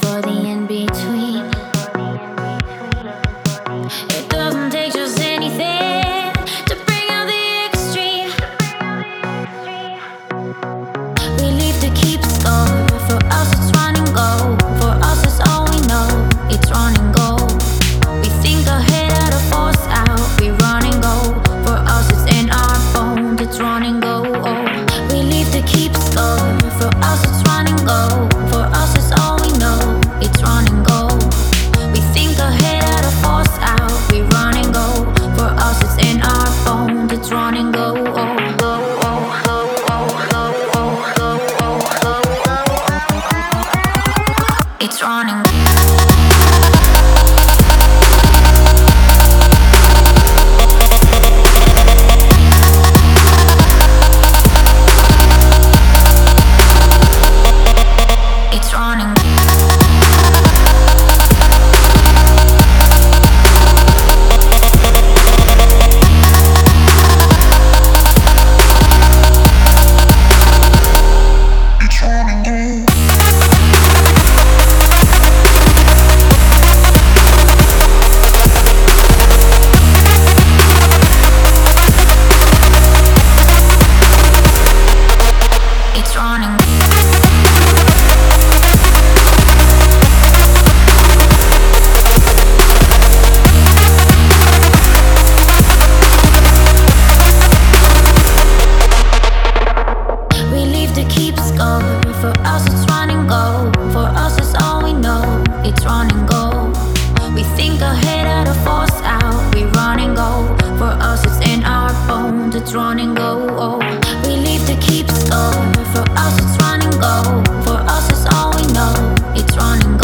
for the in between. It doesn't take just anything to bring out the extreme. We leave to keep score. For us, it's run and go. For us, it's all we know. It's run and go. We think ahead out of force out. We run and go. For us, it's in our bones. It's run and go. Oh. We leave to keep score. For us, it's run and go. For us, it's all we know. It's run and go. We think ahead out of force out. We run and go. For us, it's in our bones. It's run and go. Oh. It's running. It's running. It's running. We leave to keep score. For us, it's run and go. For us, it's all we know. It's run and go. We think ahead out of force out. We run and go. For us, it's in our bones. It's run and go. Oh. We leave to keep score. For us, it's run and go. For us, it's all we know. It's run and go.